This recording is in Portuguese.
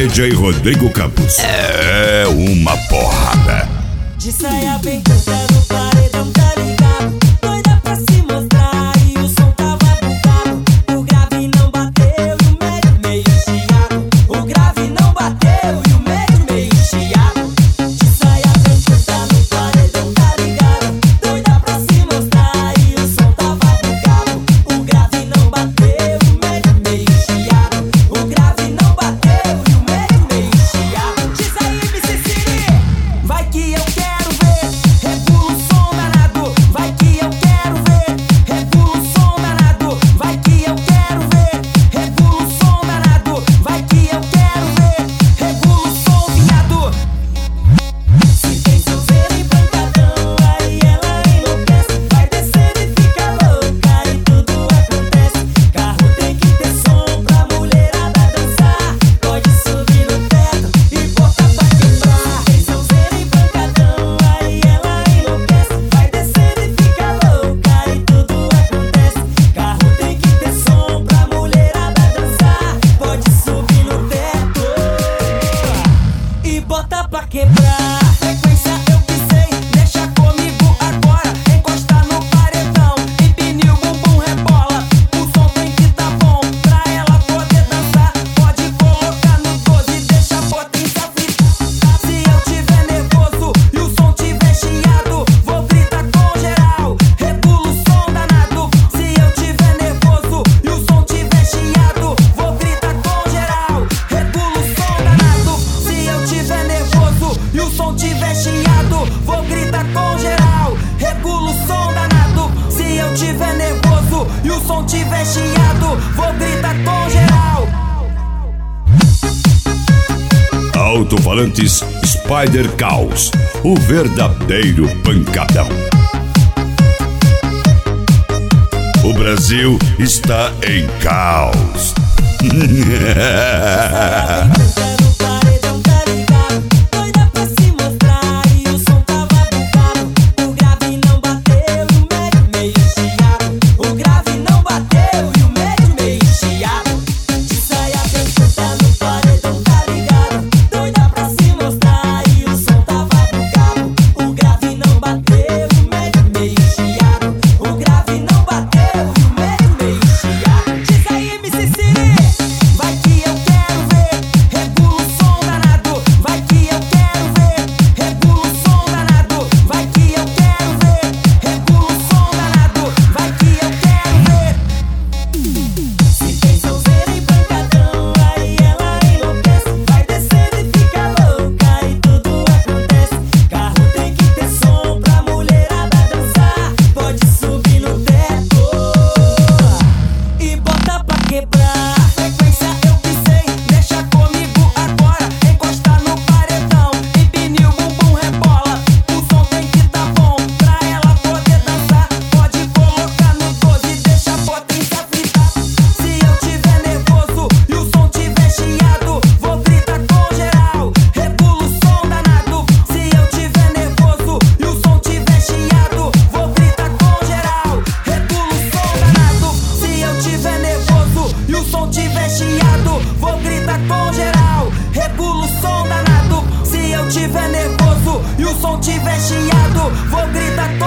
DJ Rodrigo Campos. É uma porrada. De saia bem curta no paredão, tá ligado? Doida pra se mostrar e o som tava bugado. O grave não bateu e o médio meio chiado. O grave não bateu e o médio meio chiado. De saia bem curta no paredão, tá ligado? Doida pra se mostrar e o som tava bugado. O grave não bateu e o médio meio chiado. O grave não bateu e o médio meio chiado. Diz aí, MC Siri, vai que eu quero. Regula o som danado, vai que eu quero ver. Regula o som danado, vai que eu quero ver. Regula o som danado, vai que eu quero ver. Regula o som, viado. Se tem sonzeira e pancadão, aí ela enlouquece. Vai descer e fica louca e tudo acontece. Carro tem que ter som pra mulherada dançar. Pode subir no teto e botar pra quebrar. Tem sonzeira e pancadão, aí ela enlouquece. Vai descer e fica louca e tudo acontece. Carro tem que ter som pra mulherada dançar. Pode subir no teto e bota pra quebrar. Frequência eu que sei, deixa comigo agora. Encosta no paredão, empine o bumbum, rebola. O som tem que tá bom pra ela poder dançar. Pode colocar no 12, deixa a potência fritar. Se eu tiver nervoso e o som tiver chiado, vou gritar com geral. Regula o som danado. Se eu tiver nervoso e o som tiver chiado, vou gritar com geral. Regula o som danado. Se eu tiver nervoso e o som tiver chiado, vou gritar com geral. Regula o som danado. Se eu tiver nervoso e o som tiver chiado, vou gritar com geral. Alto-falantes Spider Caos, o verdadeiro pancadão. O Brasil está em caos. No paredão, tá ligado? Doida pra se mostrar e o som tava bugado. O grave não bateu e o médio meio chiado. O grave não bateu e o médio meio chiado. De saia bem curta no paredão, tá ligado? Doida pra se mostrar e o som tava bugado. O grave não bateu e o médio meio chiado. O grave não bateu e o médio meio chiado. Diz aí, MC Siri, vai que eu quero ver. Regula o som danado, vai que eu quero ver. Regula o som danado, vai que eu quero ver. Regula o som danado, vai que eu quero ver. Se tem sonzeira e pancadão, aí ela enlouquece. Vai descer e fica louca e tudo acontece. Carro tem que ter som pra mulherada dançar. Pode subir no teto e bota pra quebrar. Frequência eu que sei, deixa comigo agora. Encosta no paredão, empine o bumbum, rebola. O som tem que tá bom pra ela poder dançar. Pode colocar no 12, deixa a potência fritar. Se eu tiver nervoso e o som tiver chiado, vou gritar com geral. Regula o som danado. Se eu tiver nervoso e o som tiver chiado, vou gritar com geral. Regula o som danado. Se eu tiver nervoso e o som tiver chiado, vou gritar com geral. Regula o som danado. Se eu tiver nervoso e o som tiver chiado, vou gritar com